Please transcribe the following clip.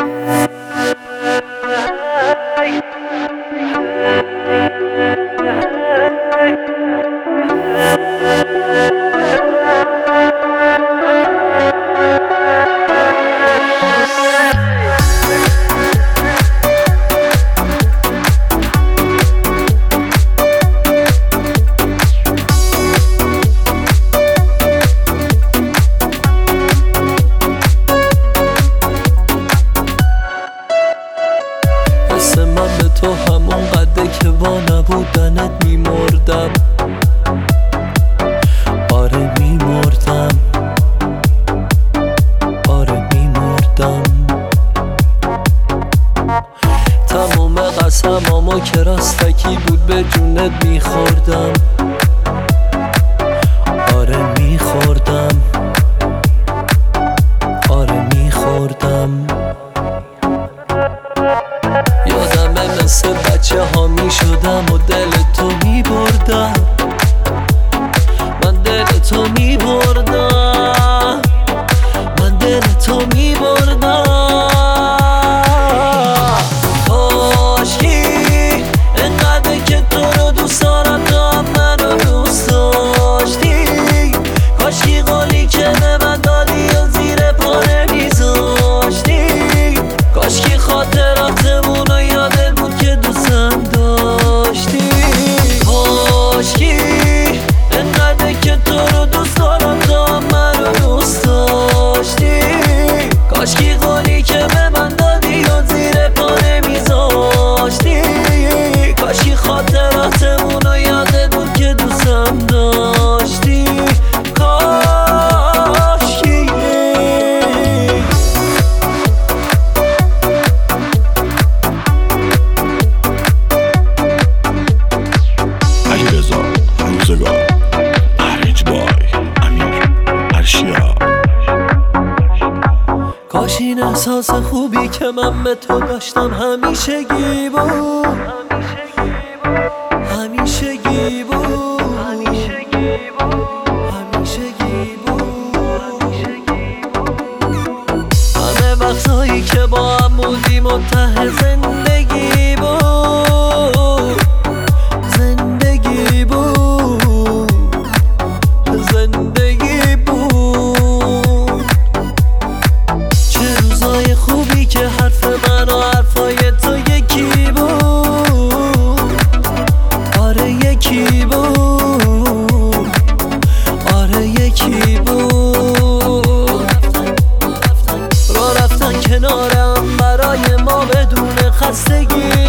حس من به تو همون قده که با نبودنت میمردم. آره میمردم، آره میمردم. تمام قسمامو که راستکی بود به جونت میخوردم. آره میخوردم، آره میخوردم. یادمه مثل بچه ها می شدم و دل تو می بردم. من دل تو می بردم، من دل تو می بردم. کاشکی اینقدر که تو رو دوست دارم تو هم منو دوست داشتی. کاشکی قولی که به من دادی و زیر پا نمیذاشتی. کاشکی خاطراتمون رو یادت بود که دوستم داشتی. کاشکی اینقدر که تو رو دوست دارم تو هم منو دوست داشتی. کاشکی قولی که به من دادی و زیر پا نمیذاشتی. کاشکی خاطراتمون رو یادت بود که دوستم داشتی. کاشکی علیرضا روزگار، ارج بای، امیر ارشیا. کاش این احساس خوبی که من به تو داشتم همیشگی بود، همیشگی بود، همیشگی بود. همه وقتایی که با هم بودیم منتهی زندگی بود، زندگی بود، زندگی بود. چه روزای خوبی که حرف من و حرفای تو یکی بود. آره یکی بود، آره یکی بود. راه رفتن کنارم برای ما بدون خستگی